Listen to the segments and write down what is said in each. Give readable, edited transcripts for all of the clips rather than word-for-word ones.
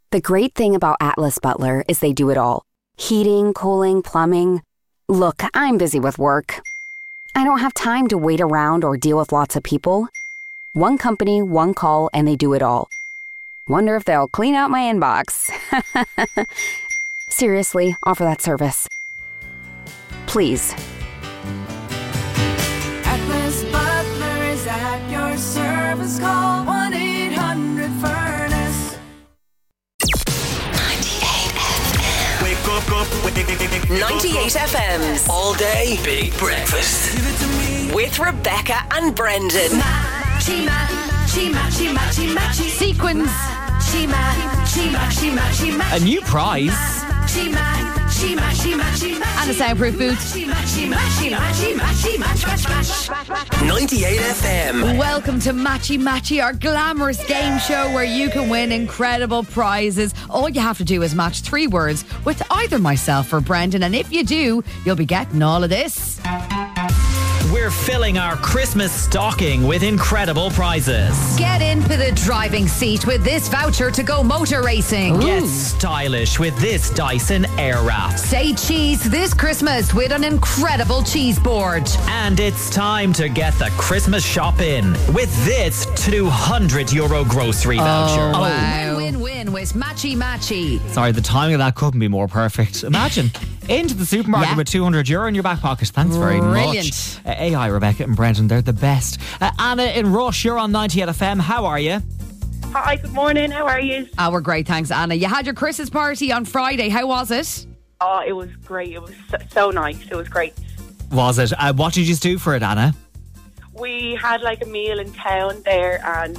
The great thing about Atlas Butler is they do it all. Heating, cooling, plumbing. Look, I'm busy with work. I don't have time to wait around or deal with lots of people. One company, one call, and they do it all. Wonder if they'll clean out my inbox. Seriously, offer that service. Please. Atlas Butler is at your service. Call 1-800-FURNACE. 98 FM. Wake up, 98 FM's All Day Big Breakfast. Give it to me. with Rebecca and Brendan. Sequins. A new prize. And a soundproof boot. 98 FM. Welcome to Matchy Matchy, our glamorous game show where you can win incredible prizes. All you have to do is match 3 words with either myself or Brendan, and if you do, you'll be getting all of this. We're filling our Christmas stocking with incredible prizes. Get into the driving seat with this voucher to go motor racing. Get stylish with this Dyson Airwrap. Say cheese this Christmas with an incredible cheese board. And it's time to get the Christmas shop in with this €200 grocery voucher. Wow. Win-win with Matchy Matchy. Sorry, the timing of that couldn't be more perfect. Imagine into the supermarket with €200 in your back pocket. Thanks very Brilliant. much. AI, Rebecca and Brendan, they're the best. Anna in Rush, you're on 98 FM. How are you? Hi, good morning. How are you? We're great, thanks, Anna. You had your Christmas party on Friday. How was it? Oh, it was great. It was so nice. It was great. Was it? What did you do for it, Anna? We had like a meal in town there, and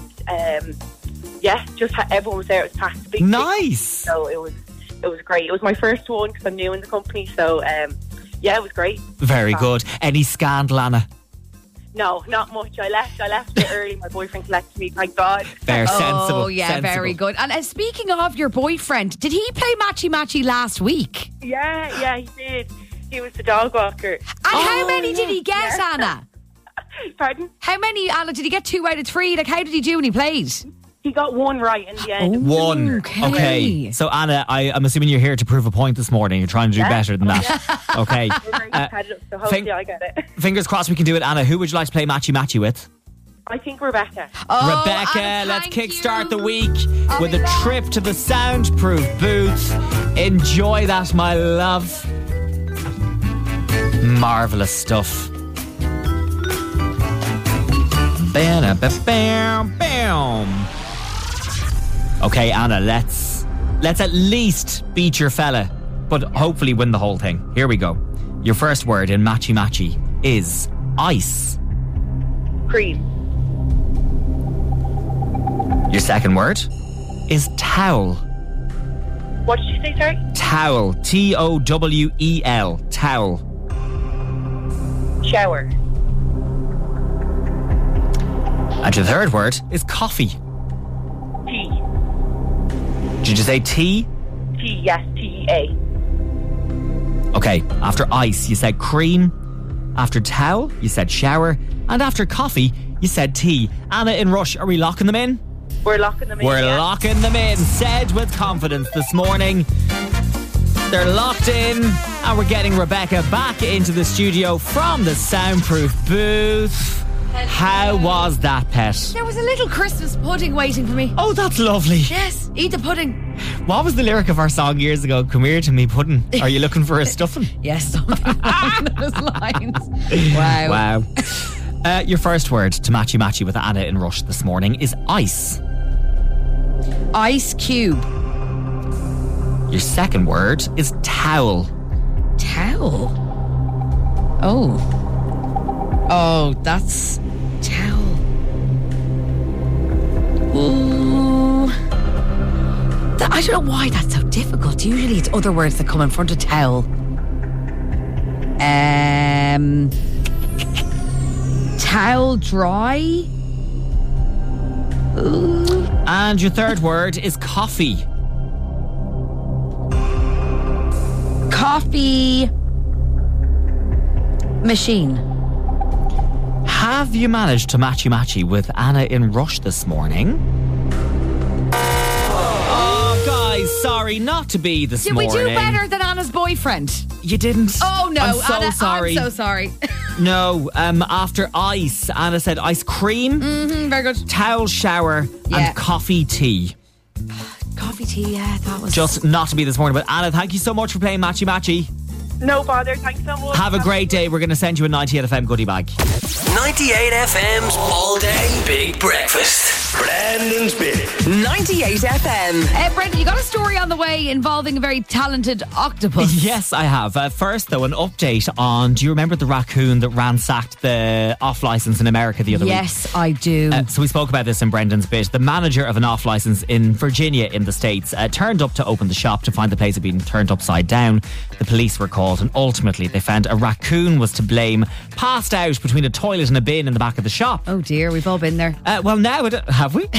everyone was there. It was packed. Big Nice. So it was great. It was my first one because I'm new in the company. So it was great. Very good. Any scandal, Anna? No, not much. I left it early. My boyfriend collected me. Thank God. Fair, sensible. Oh, yeah, sensible. very good. And speaking of your boyfriend, did he play Matchy Matchy last week? Yeah, he did. He was the dog walker. And how many did he get, Anna? Pardon? How many, Anna? Did he get 2 out of 3? Like, how did he do when he played? He got 1 right in the end. One. Okay. So, Anna, I'm assuming you're here to prove a point this morning. You're trying to do better than that. Okay. We're very competitive, so hopefully I get it. Fingers crossed we can do it, Anna. Who would you like to play Matchy Matchy with? I think Rebecca. Rebecca, Anna, let's thank kickstart you. the week with a trip to the soundproof booth. Enjoy that, my love. Marvellous stuff. Bam. Okay, Anna, let's at least beat your fella, but hopefully win the whole thing. Here we go. Your first word in Matchy Matchy is ice. Cream. Your second word is towel. What did you say, sorry? Towel. Towel. Towel. Shower. And your third word is coffee. Tea. Did you say tea? Tea, yes, T-E-A. Okay, after ice, you said cream. After towel, you said shower. And after coffee, you said tea. Anna in Rush, are we locking them in? We're locking them in. We're locking them in. Said with confidence this morning. They're locked in. And we're getting Rebecca back into the studio from the soundproof booth. How was that, pet? There was a little Christmas pudding waiting for me. Oh, that's lovely. Yes, eat the pudding. What was the lyric of our song years ago? Come here to me, pudding. Are you looking for a stuffing? Yes, something along those lines. Wow. Your first word to Matchy Matchy with Anna in Rush this morning is ice. Ice cube. Your second word is towel. Towel? Oh, that's towel. Ooh. I don't know why that's so difficult. Usually it's other words that come in front of towel. Towel dry? Ooh. And your third word is coffee. Coffee machine. Have you managed to Matchy Matchy with Anna in Rush this morning? Oh, guys, sorry not to be this Did morning. we do better than Anna's boyfriend? You didn't. Oh no, I'm so Anna, sorry. I'm so sorry. No, after ice, Anna said ice cream, Very good. towel shower, Yeah. and coffee tea. Coffee tea, yeah, that was Just not to be this morning. But Anna, thank you so much for playing Matchy Matchy. No bother. Thanks so much. Have a great day. We're going to send you a 98 FM goodie bag. 98 FM's All Day Big Breakfast. Brandon's Big. 98 FM. Brendan, you got a story on the way involving a very talented octopus. Yes, I have. First, though, an update on, do you remember the raccoon that ransacked the off-licence in America the other week? Yes, I do. So we spoke about this in Brendan's bit. The manager of an off-licence in Virginia in the States turned up to open the shop to find the place had been turned upside down. The police were called and ultimately they found a raccoon was to blame, passed out between a toilet and a bin in the back of the shop. Oh dear, we've all been there. Well, now have we?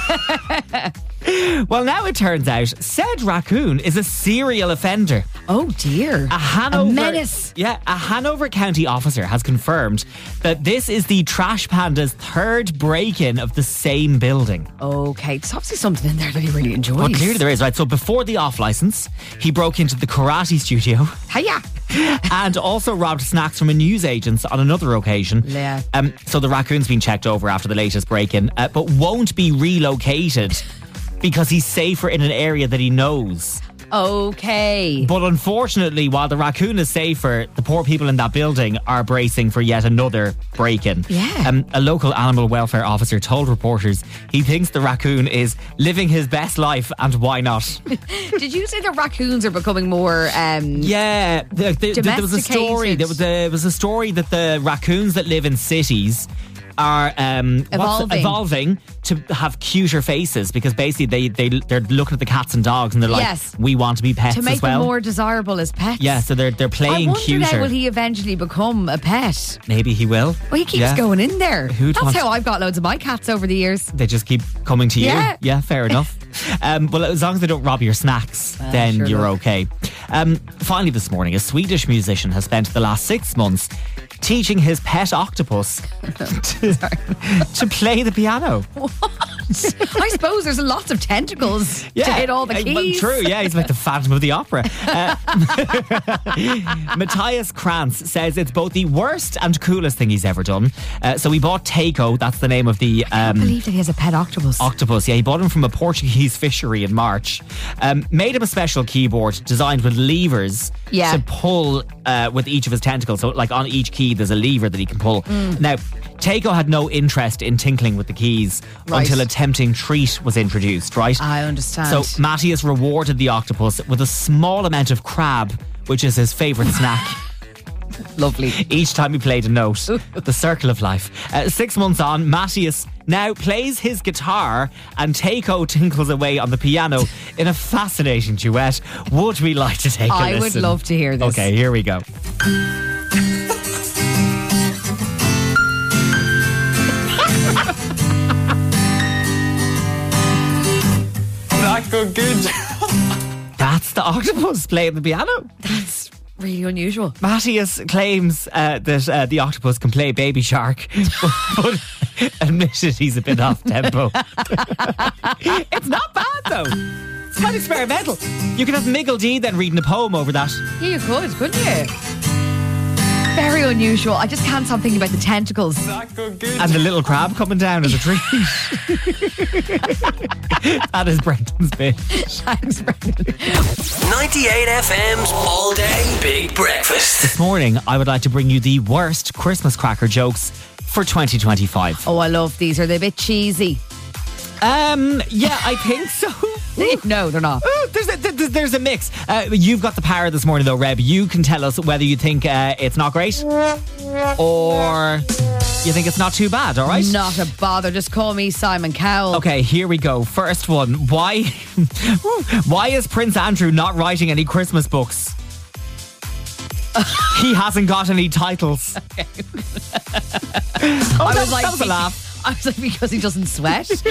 Well, now it turns out said raccoon is a serial offender. Oh dear. A menace. Yeah, a Hanover County officer has confirmed that this is the Trash Panda's third break-in of the same building. Okay, there's obviously something in there that he really enjoys. Well, clearly there is, right? So before the off-licence, he broke into the karate studio Hiya. and also robbed snacks from a newsagent's on another occasion. Yeah. So the raccoon's been checked over after the latest break-in, but won't be relocated because he's safer in an area that he knows. Okay. But unfortunately, while the raccoon is safer, the poor people in that building are bracing for yet another break-in. Yeah. A local animal welfare officer told reporters he thinks the raccoon is living his best life, and why not? Did you say that raccoons are becoming more Yeah, there was a story. There was a story that the raccoons that live in cities are evolving to have cuter faces because basically they're looking at the cats and dogs and they're like, Yes. we want to be pets to make as well. them more desirable as pets? Yeah, so they're playing I wonder cuter. now, will he eventually become a pet? Maybe he will. Well, he keeps Yeah. going in there. Who'd That's want- how I've got loads of my cats over the years. They just keep coming to you. Yeah. Fair enough. Well, as long as they don't rob your snacks, then sure you're enough. okay. Finally this morning, a Swedish musician has spent the last 6 months teaching his pet octopus to play the piano. I suppose there's lots of tentacles to hit all the Well, keys. true, yeah, he's like the Phantom of the Opera. Matthias Krantz says it's both the worst and coolest thing he's ever done. So he bought Teiko, that's the name of the I believe that he has a pet octopus. octopus. Yeah, he bought him from a Portuguese fishery in March. Made him a special keyboard designed with levers Yeah. to pull with each of his tentacles. So like on each key there's a lever that he can pull. Now, Teiko had no interest in tinkling with the keys Right. until a tempting treat was introduced, right? I understand. So Matthias rewarded the octopus with a small amount of crab, which is his favourite snack. Lovely. Each time he played a note. The circle of life. 6 months on, Matthias now plays his guitar and Teiko tinkles away on the piano in a fascinating duet. Would we like to take a I listen? would love to hear this. Okay, here we go. Not go good. That's the octopus playing the piano. That's really unusual. Matthias claims that the octopus can play Baby Shark, but admitted he's a bit off tempo. It's not bad though. It's quite experimental. You could have Miggle D then reading a poem over that. Yeah, you could, couldn't you? Very unusual. I just can't stop thinking about the tentacles. Not go good. And the little crab coming down as a treat. That is Brendan's bit. Thanks, Brendan. 98 FM's All Day Big Breakfast. This morning, I would like to bring you the worst Christmas cracker jokes for 2025. Oh, I love these. Are they a bit cheesy? Yeah, I think so. No, they're not. Oh, there's a mix. You've got the power this morning, though, Reb. You can tell us whether you think it's not great or you think it's not too bad, all right? Not a bother. Just call me Simon Cowell. Okay, here we go. First one. Why is Prince Andrew not writing any Christmas books? He hasn't got any titles. I was like, that was a laugh. I was like, because he doesn't sweat. Okay.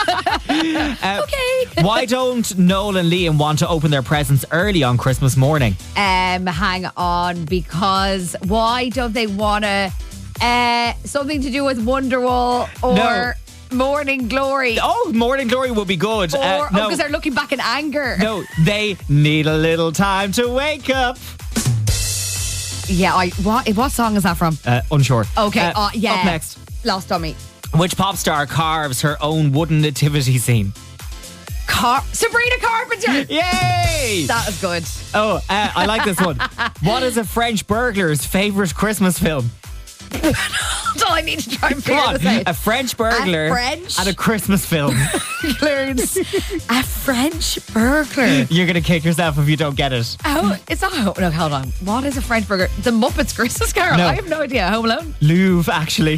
Why don't Noel and Liam want to open their presents early on Christmas morning? Hang on, because why don't they want to something to do with Wonderwall or Morning Glory. Oh, Morning Glory will be good. Or, no, because they're looking back in anger. no, they need a little time to wake up. Yeah, what song is that from? Unsure. Okay, yeah. Up next. Lost on me. Which pop star carves her own wooden nativity scene? Sabrina Carpenter. Yay! That is good. Oh, I like this one. What is a French burglar's favourite Christmas film? That's all I need to try and Come figure on, this out. a French burglar and a Christmas film. Burglars. A French burglar. You're going to kick yourself if you don't get it. Oh, it's not. No, hold on. What is a French burglar? The Muppets Christmas Carol. No. I have no idea. Home Alone. Louvre, actually.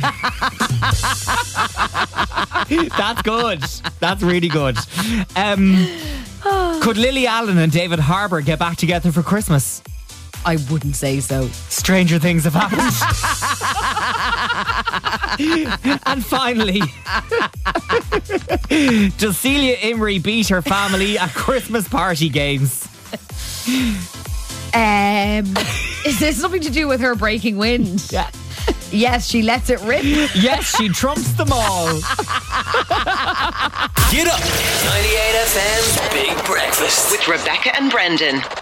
That's good. That's really good. Could Lily Allen and David Harbour get back together for Christmas? I wouldn't say so. Stranger things have happened. And finally, does Celia Imrie beat her family at Christmas party games? Is this something to do with her breaking wind? Yeah. Yes, she lets it rip. Yes, she trumps them all. Get up. 98 FM's Big Breakfast. With Rebecca and Brendan.